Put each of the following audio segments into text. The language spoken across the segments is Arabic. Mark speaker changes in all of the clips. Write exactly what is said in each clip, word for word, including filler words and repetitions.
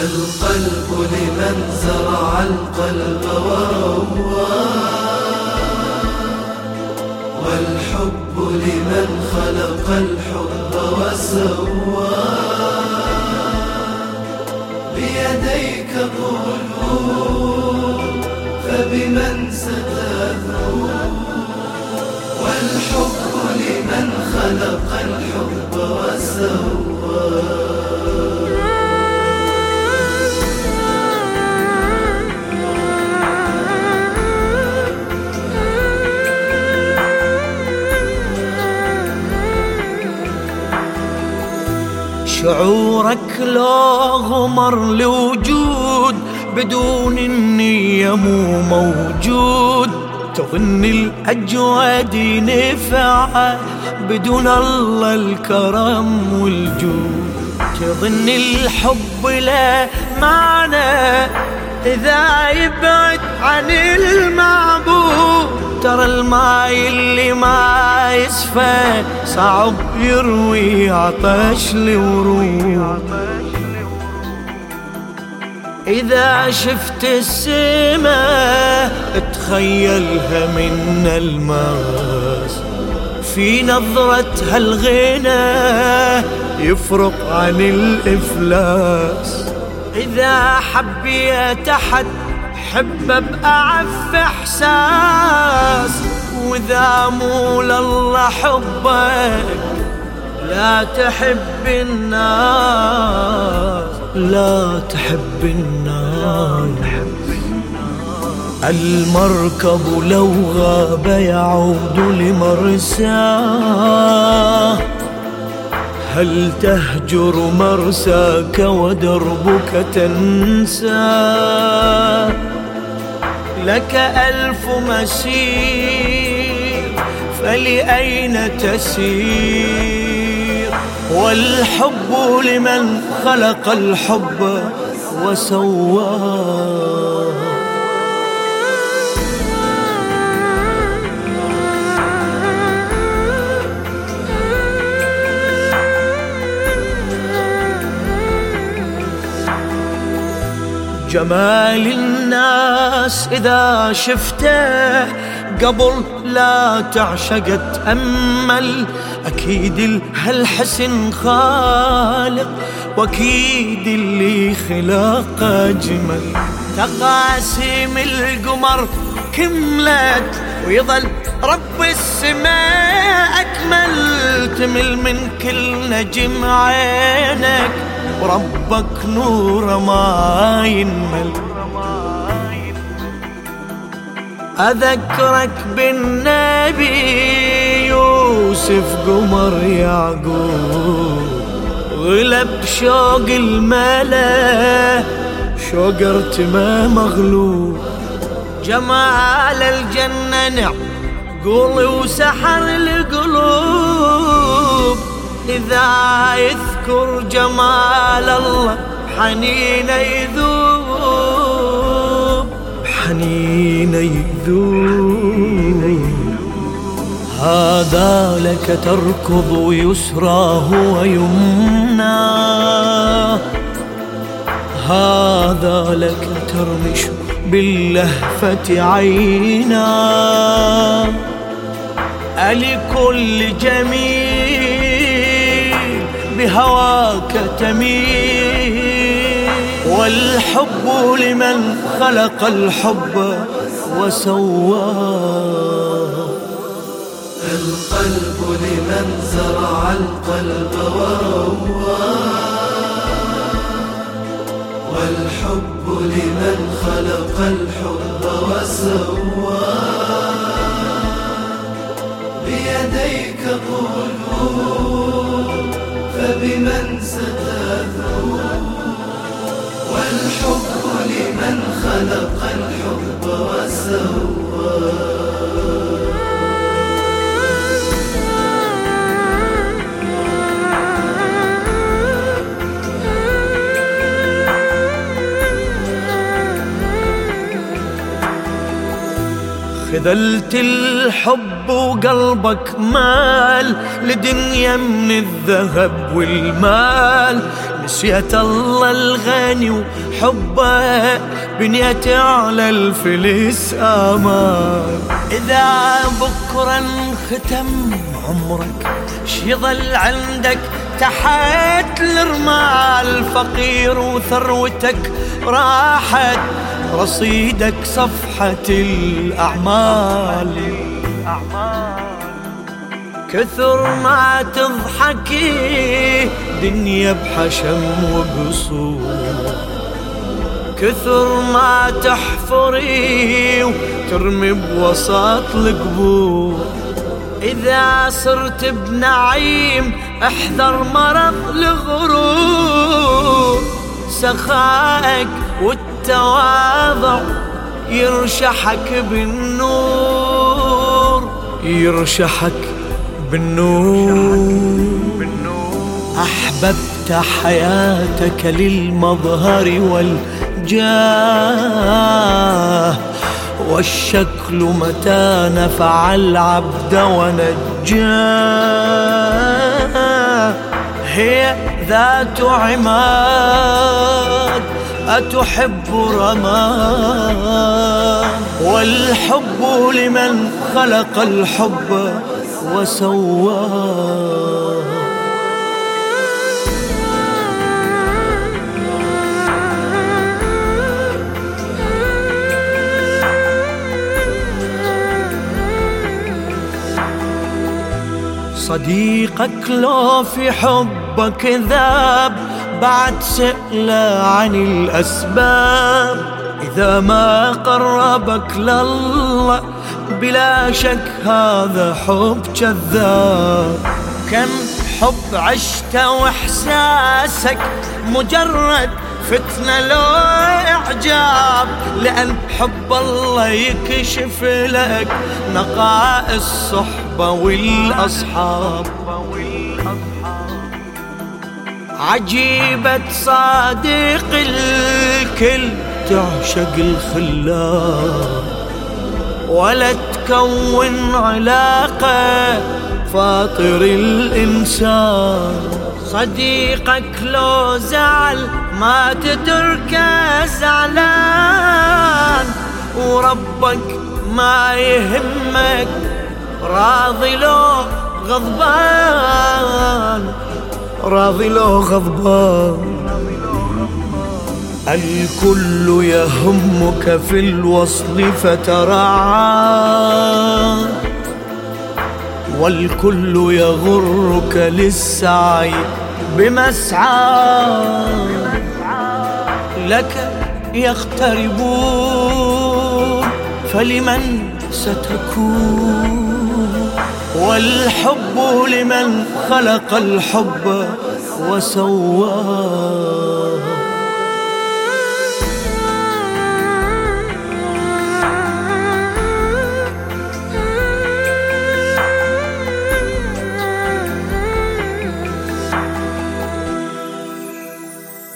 Speaker 1: القلب لمن زرع القلب وروى، والحب لمن خلق الحب وسوى. بيديك قلوب فبمن ستذوب، والحب لمن خلق الحب وسوى.
Speaker 2: شعورك لو غمر لوجود بدون النية مو موجود. تظن الأجواد نفعة بدون الله الكرم والجود. تظن الحب لا معنى إذا يبعد عن المعبود. ترى الماي اللي ما يسفى صعب يروي عطش الورود. إذا شفت السماء تخيلها من الماس، في نظرتها الغنى يفرق عن الإفلاس. إذا حبيت أحد حب بأعف إحساس، وإذا مو لله حبك لا تحب الناس، لا تحب الناس. المركب لو غاب يعود لمرساه، هل تهجر مرساك ودربك تنساه؟ لك ألف مسير فلأين تسير؟ والحب لمن خلق الحب وسواه. جمال الناس إذا شفته قبل لا تعشق تأمل. أكيد هالحسن خالق، وأكيد اللي خلق أجمل. تقاسيم القمر كملت ويظل رب السماء أكمل. تمل من كل نجم عينك وربك نور ما ينمل. أذكرك بالنبي يوسف قمر يعقوب، غلب شوق الملا شوق ارتمى مغلوب. جمال الجنة نعم قول وسحر القلوب. إذا يذكر جمال الله حنين يذوب، حنين يذوب. هذا لك تركض يسراه ويمناه، هذا لك ترمش باللهفة عينا. ألكل جميل بهواك تميل، والحب لمن خلق الحب وسواه.
Speaker 1: القلب لمن زرع القلب وروى، والحب لمن خلق الحب وسوى. بيديك قلوب فبمن ستذوب، والحب لمن خلق الحب وسوى.
Speaker 2: بذلت الحب وقلبك مال لدنيا من الذهب والمال. نسيت الله الغني وحبه بنيت على الفلس آمال. إذا بكرة انختم عمرك شي ظل عندك تحت الرمال؟ فقير وثروتك راحت رصيدك صفحة الأعمال. كثر ما تضحكي دنيا بحشم وقصور، كثر ما تحفري وترمي بوسط القبور. إذا صرت بنعيم احذر مرض الغرور. سخائك والتواضع يرشحك بالنور، يرشحك بالنور. أحببت حياتك للمظهر والجاه، والشكل متى نفع العبد ونجاه. هي ذات عماد أتحب رماد، والحب لمن خلق الحب وسواه. صديقك لو في حبك ذاب بعد سئله عن الأسباب. إذا ما قربك لله بلا شك هذا حب كذاب. كم حب عشت وإحساسك مجرد فتنة لو إعجاب، لأن حب الله يكشف لك نقائص الصحبة والأصحاب. عجيبة صادق الكل تعشق الخلاب، ولا تكون علاقة فاطر الإنسان. صديقك لو زعل ما تتركه زعلان، وربك ما يهمك راضي لو غضبان، راضي لو غضبان. الكل يهمك في الوصل فترعى، والكل يغرك للسعي بمسعى. لك يقتربون فلمن ستكون، والحب لمن خلق الحب وسواه.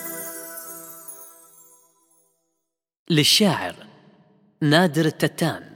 Speaker 3: للشاعر نادر التتان.